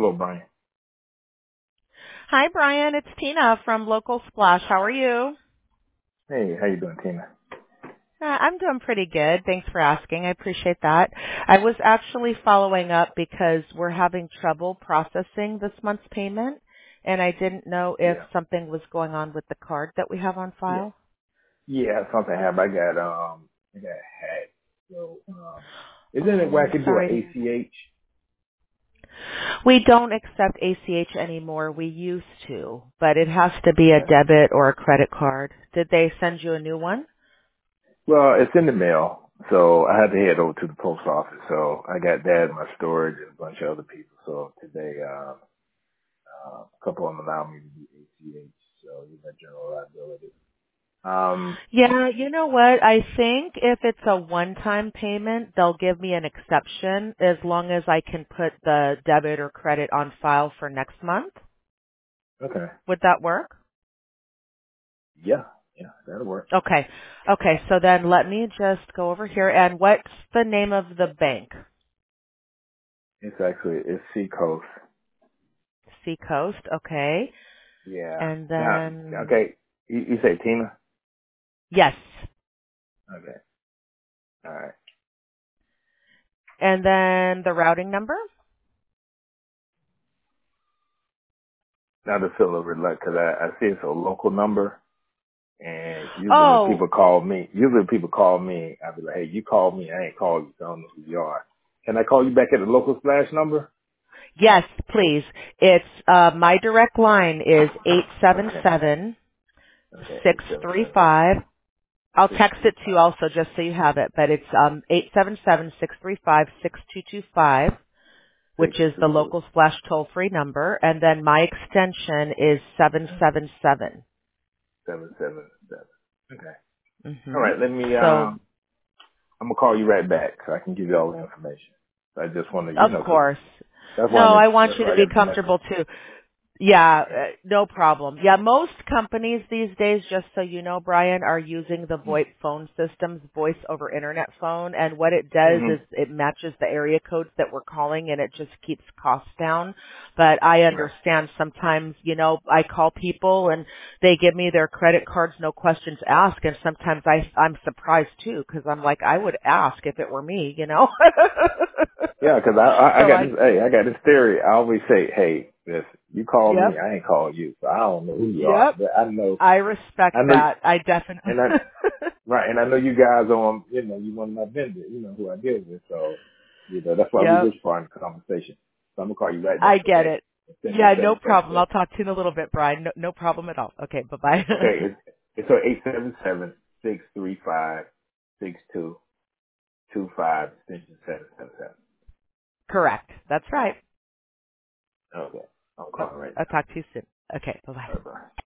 Hello, Brian. Hi, Brian. It's Tina from Local Splash. How are you? Hey, how you doing, Tina? I'm doing pretty good. Thanks for asking. I appreciate that. I was actually following up because we're having trouble processing this month's payment, and I didn't know if Yeah, something was going on with the card that we have on yeah, file. yeah. Something happened. I got hacked. So, isn't it Oh, where I I'm can do an sorry to hear. ACH? We don't accept ACH anymore. We used to, but it has to be a Okay. debit or a credit card. Did they send you a new one? Well, it's in the mail, so I had to head over to the post office. So I got that in my storage and a bunch of other people. So today, a couple of them allowed me to do ACH. So you got general liability. Yeah, you know what? I think if it's a one-time payment, they'll give me an exception as long as I can put the debit or credit on file for next month. Okay. Would that work? Yeah, yeah, that'll work. Okay. Okay, so then let me just go over here. And what's the name of the bank? It's Seacoast. Seacoast. Okay. Yeah. And Now, then, okay. You say Tina? yes. Okay. All right. And then the routing number? Now to feel a little reluctant because I see it's a local number, and Oh, usually when people call me, I'll be like, hey, you called me, I ain't called you, so I don't know who you are. Can I call you back at the local splash number? yes, please. It's, my direct line is eight seven Okay. seven Okay. six Eight seven three seven five. I'll six text three it to you five also just so you have it, but it's 877-635-6225, six which is the two two local splash toll-free number, and then my extension is 777. 777. Okay. All Mhm. right. Let me. So, I'm gonna call you right back so I can give you all the information. I just want to, of 'cause course. that's No, why I want that's you why to I be got the message. comfortable too. Yeah, no problem. Yeah, most companies these days, just so you know, Brian, are using the VoIP phone systems, voice over internet phone, and what it does Mm-hmm. is it matches the area codes that we're calling and it just keeps costs down. But I Right. understand sometimes, I call people and they give me their credit cards, no questions asked, and sometimes I'm surprised too, because I'm like, I would ask if it were me. Yeah, 'cause I So got this. Hey, I got this theory. I always say, hey, listen, you call me, yep, I ain't call you, so I don't know who you are, yep. but I respect I know, that. I definitely. and I right, and I know you guys are, you one of my vendors, who I deal with, so that's why we Yep. just starting the conversation. So I'm gonna call you right I back, get okay? it. Seven Yeah, no seven seven problem. seven. I'll talk to you in a little bit, Brian. No problem at all. Okay, bye-bye. Okay, it's 877-635-6225 extension 777. Correct. That's right. Okay, I'm calling right I'll now. talk to you soon. Okay, bye-bye. Bye bye.